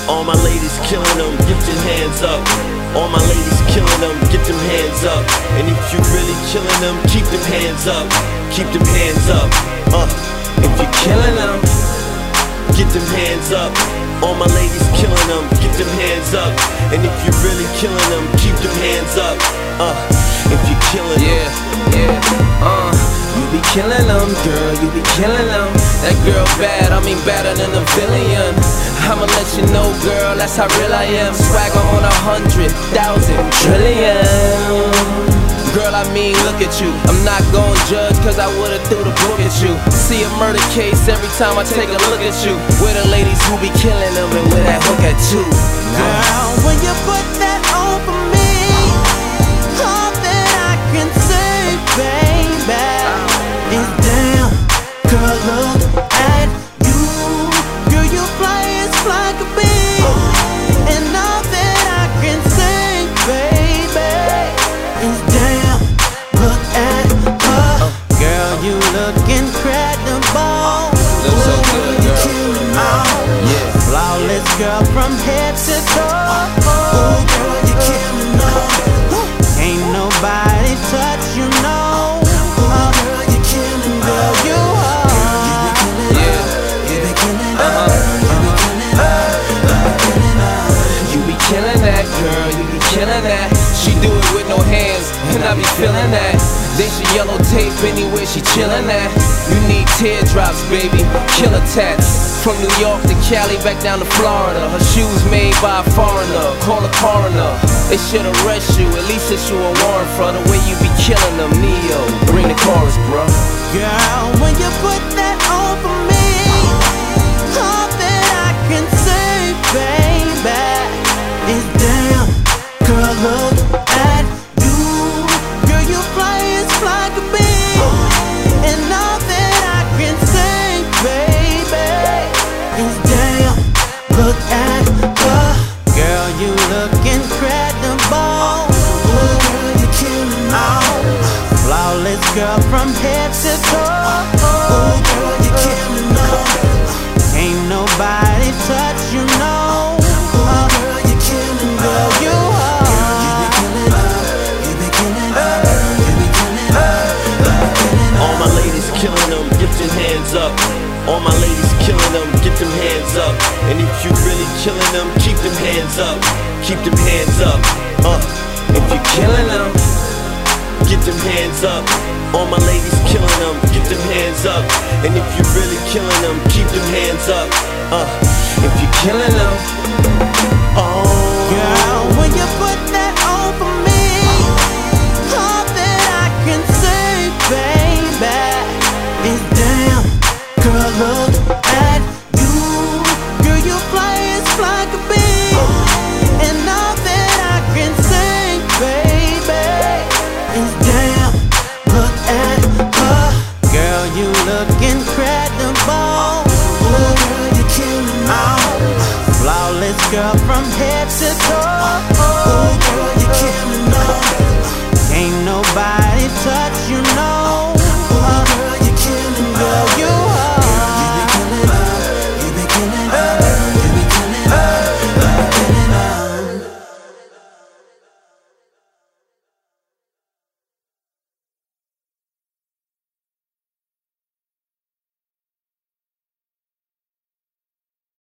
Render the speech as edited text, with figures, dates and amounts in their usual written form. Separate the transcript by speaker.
Speaker 1: All my ladies killing them, get your hands up. All my ladies killing them, get them hands up. And if you really killing them, keep them hands up. Keep them hands up. If you killing them, get them hands up. All my ladies killing them, get them hands up. And if you really killing them, keep them hands up. If you killing them,
Speaker 2: you be killing them, girl, you be killing them. That girl bad, I mean badder than a villain. I'ma let you know, girl, that's how real I am. Swagger on 100,000 trillion. Girl, I mean, look at you. I'm not gon' judge, cause I would've threw the book at you. See a murder case every time I take a look at you. Where the ladies who be killing them and where that hook at too.
Speaker 3: Girl, when you put that on for me, all that I can say, baby, is damn, girl, look at you. Girl, you fly as fly could be. And all that I can say, baby, is damn, look at her. Girl, you look incredible.
Speaker 2: Look so good, girl. Yeah.
Speaker 3: Flawless girl from head to toe. Oh, girl, you killing them. Ain't nobody touch you, no. Oh, girl, you killing them. Girl, you are.
Speaker 2: You be killing You be killing that, girl, you be killing that. She do it with no hands, and I be feeling that. Then she yellow tape anywhere she chillin' at. You need teardrops, baby, killer tats. From New York to Cali, back down to Florida. Her shoes made by a foreigner, call a coroner. They should arrest you, at least issue a warrant for the way you be killing them. Neo, bring the chorus, bro.
Speaker 3: Girl, when you put that on for me, all that I can say, baby, is damn, girl, look at you. Girl, you fly as fly could be. And all that I can say, baby, is damn, look at her. Girl, you look incredible. Oh, girl, you killing me. Flawless girl from head to toe. Oh, girl, you killing me. Ain't nobody touch you, no. Oh, girl, you killing me. Girl, you are. You be killing up. You be killing up. You be killing up.
Speaker 1: all my ladies killing them, get your hands up. All my ladies killing them, get them hands up. And if you really killing them, keep them hands up. Keep them hands up. If you killing them, get them hands up. All my ladies killing them, get them hands up. And if you really killing them, keep them hands up. If you killing them,
Speaker 3: girl, when you put that on for me, all that I can say, baby, is damn, girl, look at you. Girl, you fly as fly could be. And all that I can say, baby, is damn, look at her. Girl, you look incredible. Oh, girl, you killing me. Flawless girl from head to toe.